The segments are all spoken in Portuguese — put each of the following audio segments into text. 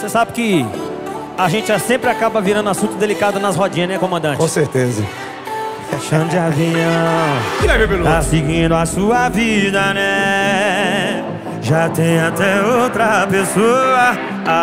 Você sabe que a gente sempre acaba virando assunto delicado nas rodinhas, né, comandante? Com certeza. Chão de avião, tá seguindo a sua vida, né? Já tem até outra pessoa.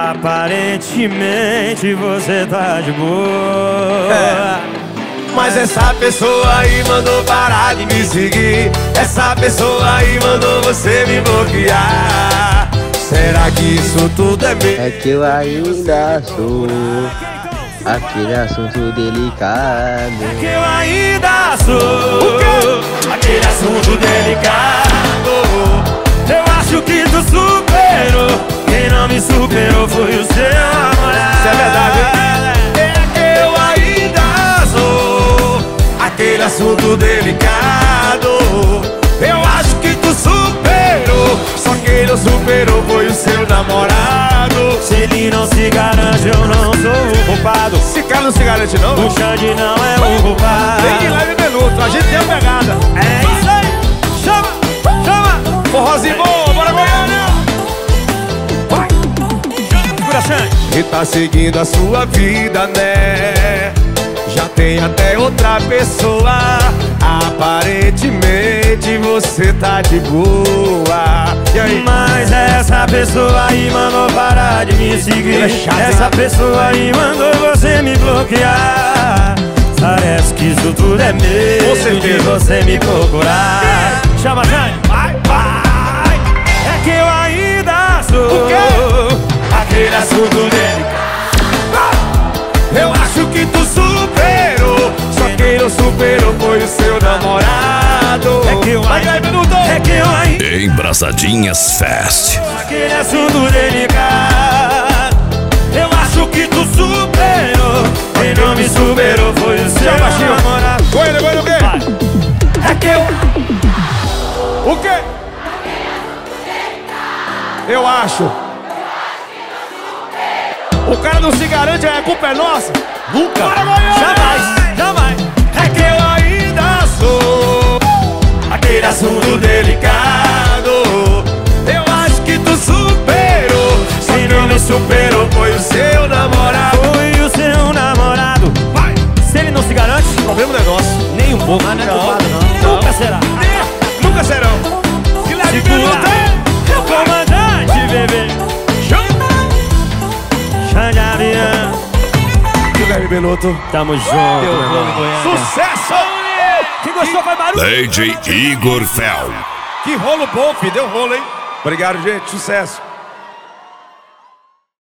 Aparentemente você tá de boa. Mas essa pessoa aí mandou parar de me seguir. Essa pessoa aí mandou você me bloquear. Será que isso tudo é mesmo? É que eu ainda sou aquele assunto delicado. É que eu ainda sou aquele assunto delicado. Eu acho que tu superou. Quem não me superou foi o seu namorado. Isso é verdade, hein? É que eu ainda sou Aquele assunto delicado. Eu acho que tu superou. Só quem não superou foi o seu namorado. Se ele não se garante, eu não sou o culpado. Esse cara não se garante não? O Xande não é o culpado. Vem de leve minuto, a gente tem a pegada. É isso aí. Chama, chama. Forrozinho bom, bora Goiânia. Vai. Segura, Xande. E tá seguindo a sua vida, né? Já tem até outra pessoa. Aparentemente você tá de boa. E aí? Mas essa pessoa aí mandou parar de me seguir. É chato, essa pessoa aí mandou você me bloquear. Parece que isso tudo é medo de você me procurar. Chama, Jane. Vai, vai. É que eu ainda sou O quê? aquele assunto delicado. Eu acho que tu superou. Só quem não superou foi o seu namorado. É que eu ainda, é que eu ainda Embraçadinhas Fest. aquele assunto delicado. Eu acho que tu superou. Quem não me superou foi o seu namorado. Goiânia, Goiânia, o quê? Vai. É que eu O quê? Eu acho. O cara não se garante, a culpa é nossa? nunca, Bora, Goiânia! jamais, jamais. É que eu ainda sou aquele assunto delicado. Eu acho que tu superou. Só quem não me superou foi o seu namorado. Foi o seu namorado. Vai! Se ele não se garante, Problema negócio. nem um pouco. Mas não é culpado, não. Nunca será. Nunca serão. Que leve minuto, É o comandante, bebê. Xande Avião. Que leve minuto. Tamo junto, meu irmão. Sucesso! Quem gostou foi barulho. DJ Igor Fel. Que rolo bom, filho. Deu rolo, hein? Obrigado, gente. Sucesso.